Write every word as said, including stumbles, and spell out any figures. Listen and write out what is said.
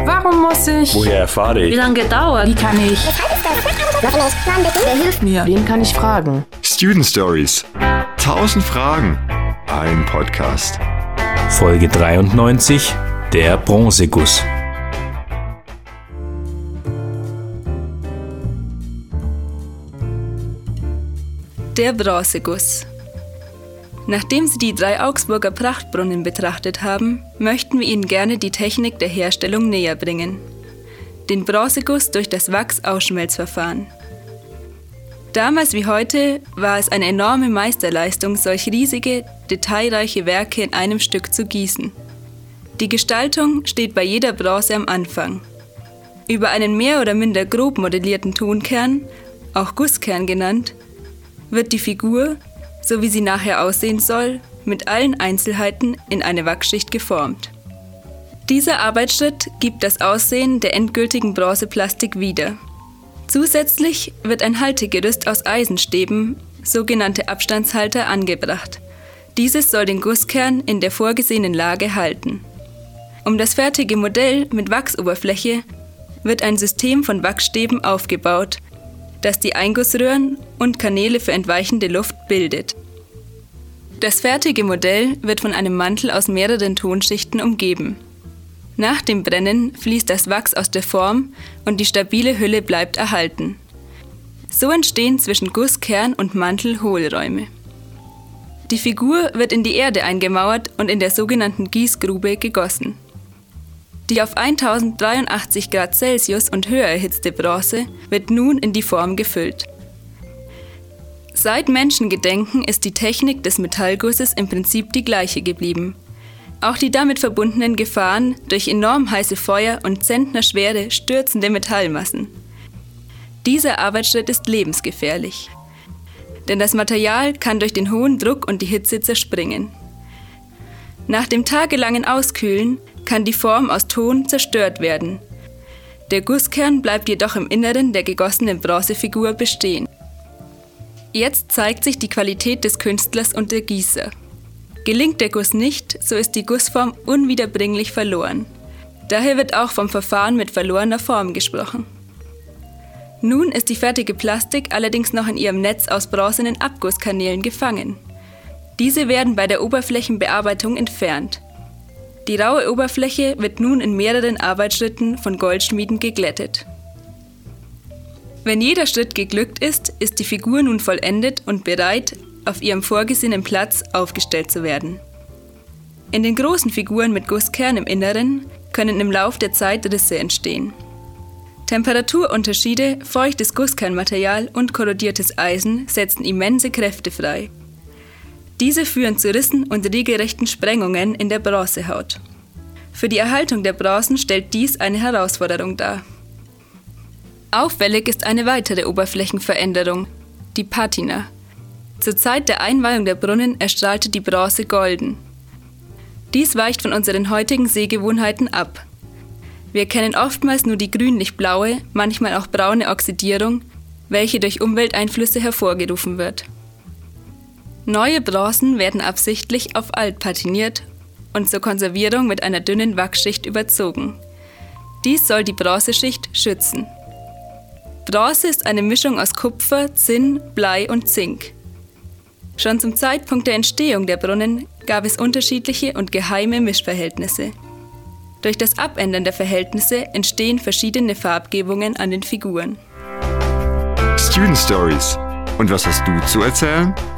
Warum muss ich? Woher erfahre ich? Wie lange dauert? Wie kann ich? Wer hilft mir? Wen kann ich fragen? Student Stories. Tausend Fragen. Ein Podcast. Folge dreiundneunzig, der Bronzeguss. Der Bronzeguss. Nachdem Sie die drei Augsburger Prachtbrunnen betrachtet haben, möchten wir Ihnen gerne die Technik der Herstellung näher bringen. Den Bronzeguss durch das Wachsausschmelzverfahren. Damals wie heute war es eine enorme Meisterleistung, solch riesige, detailreiche Werke in einem Stück zu gießen. Die Gestaltung steht bei jeder Bronze am Anfang. Über einen mehr oder minder grob modellierten Tonkern, auch Gusskern genannt, wird die Figur, so wie sie nachher aussehen soll, mit allen Einzelheiten in eine Wachsschicht geformt. Dieser Arbeitsschritt gibt das Aussehen der endgültigen Bronzeplastik wieder. Zusätzlich wird ein Haltegerüst aus Eisenstäben, sogenannte Abstandshalter, angebracht. Dieses soll den Gusskern in der vorgesehenen Lage halten. Um das fertige Modell mit Wachsoberfläche wird ein System von Wachsstäben aufgebaut, das die Eingussröhren und Kanäle für entweichende Luft bildet. Das fertige Modell wird von einem Mantel aus mehreren Tonschichten umgeben. Nach dem Brennen fließt das Wachs aus der Form und die stabile Hülle bleibt erhalten. So entstehen zwischen Gusskern und Mantel Hohlräume. Die Figur wird in die Erde eingemauert und in der sogenannten Gießgrube gegossen. Die auf tausenddreiundachtzig Grad Celsius und höher erhitzte Bronze wird nun in die Form gefüllt. Seit Menschengedenken ist die Technik des Metallgusses im Prinzip die gleiche geblieben. Auch die damit verbundenen Gefahren durch enorm heiße Feuer und zentnerschwere, stürzende Metallmassen. Dieser Arbeitsschritt ist lebensgefährlich. Denn das Material kann durch den hohen Druck und die Hitze zerspringen. Nach dem tagelangen Auskühlen kann die Form aus Ton zerstört werden. Der Gusskern bleibt jedoch im Inneren der gegossenen Bronzefigur bestehen. Jetzt zeigt sich die Qualität des Künstlers und der Gießer. Gelingt der Guss nicht, so ist die Gussform unwiederbringlich verloren. Daher wird auch vom Verfahren mit verlorener Form gesprochen. Nun ist die fertige Plastik allerdings noch in ihrem Netz aus bronzenen Abgusskanälen gefangen. Diese werden bei der Oberflächenbearbeitung entfernt. Die raue Oberfläche wird nun in mehreren Arbeitsschritten von Goldschmieden geglättet. Wenn jeder Schritt geglückt ist, ist die Figur nun vollendet und bereit, auf ihrem vorgesehenen Platz aufgestellt zu werden. In den großen Figuren mit Gusskern im Inneren können im Lauf der Zeit Risse entstehen. Temperaturunterschiede, feuchtes Gusskernmaterial und korrodiertes Eisen setzen immense Kräfte frei. Diese führen zu Rissen und regelrechten Sprengungen in der Bronzehaut. Für die Erhaltung der Bronzen stellt dies eine Herausforderung dar. Auffällig ist eine weitere Oberflächenveränderung, die Patina. Zur Zeit der Einweihung der Brunnen erstrahlte die Bronze golden. Dies weicht von unseren heutigen Sehgewohnheiten ab. Wir kennen oftmals nur die grünlich-blaue, manchmal auch braune Oxidierung, welche durch Umwelteinflüsse hervorgerufen wird. Neue Bronzen werden absichtlich auf alt patiniert und zur Konservierung mit einer dünnen Wachsschicht überzogen. Dies soll die Bronzeschicht schützen. Bronze ist eine Mischung aus Kupfer, Zinn, Blei und Zink. Schon zum Zeitpunkt der Entstehung der Brunnen gab es unterschiedliche und geheime Mischverhältnisse. Durch das Abändern der Verhältnisse entstehen verschiedene Farbgebungen an den Figuren. Student Stories. Und was hast du zu erzählen?